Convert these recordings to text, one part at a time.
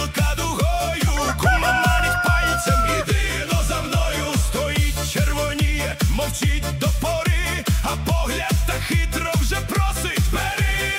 сорока дугою. Кума манить пальцем, іди но за мною. Стоїть, червоніє, мовчить до пори, а погляд так хитро вже просить: бери.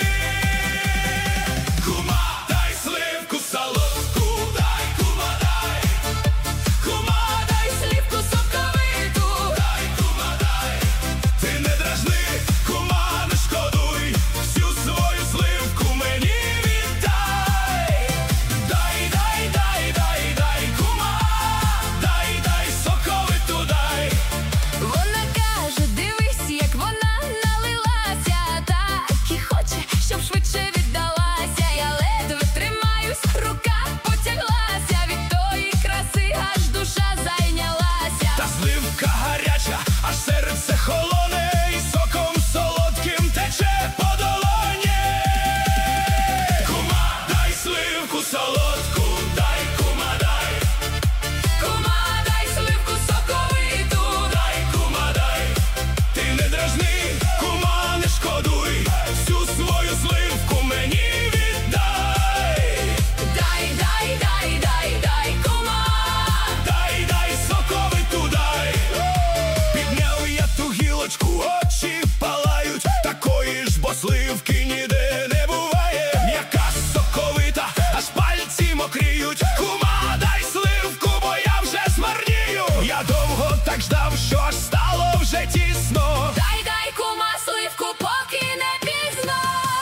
Кума, дай сливку солодку, дай, кума, дай. Кума, дай сливку соковиту, дай, кума, дай. Ти не дражни, кума, не шкодуй, всю свою сливку мені віддай. Дай, дай, дай, дай, дай, кума, дай, дай, соковиту дай. Вона каже, дивись, як вона налилася, так і хоче, щоб швидше віддалася. Я ледве тримаюсь, рука потяглася, від тої краси аж душа зайнялася. Та сливка гаряча, аж серце холоне, і соком солодким тече по долоні. Кума, дай сливку солодку, дай, кума, дай. Кума, дай сливку соковиту, Дай, кума, дай. Ти не дражни, кума, не шкодуй, всю свою сливку мені віддай. дай, дай, дай, дай, дай, кума. Дай, дай, соковиту дай. Підняв я ту гілочку, очі палають, такої ж бо сливки ніде не буває. М'яка, соковита, аж пальці мокріють. Кума, дай сливку, бо я вже змарнію. Я довго так ждав, що аж стало вже тісно. Дай, дай, кума, сливку, поки не пізно.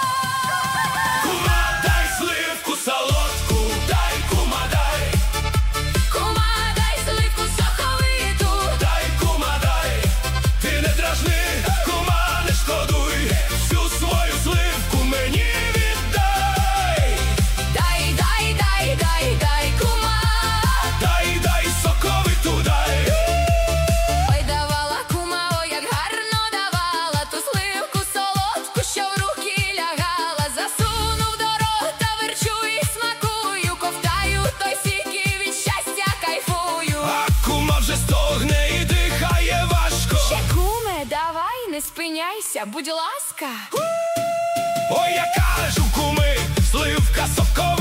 Кума, дай сливку солодку, дай, кума, дай. Кума, дай сливку соковиту, Дай, кума, дай. Ти не дражни, кума, не шкодуй, всю свою сливку мені віддай. дай, дай, дай, дай, дай, кума. Дай, дай, соковиту дай. Ой, давала кума, ой, як гарно давала ту сливку солодку, що в руки лягала. Засунув до рота, верчу і смакую, ковтаю той сік і від щастя кайфую. А кума вже стогне і дихає важко. Ще, куме, давай, не спиняйся, будь ласка. Ой, я кажу, куми, сливка соковита.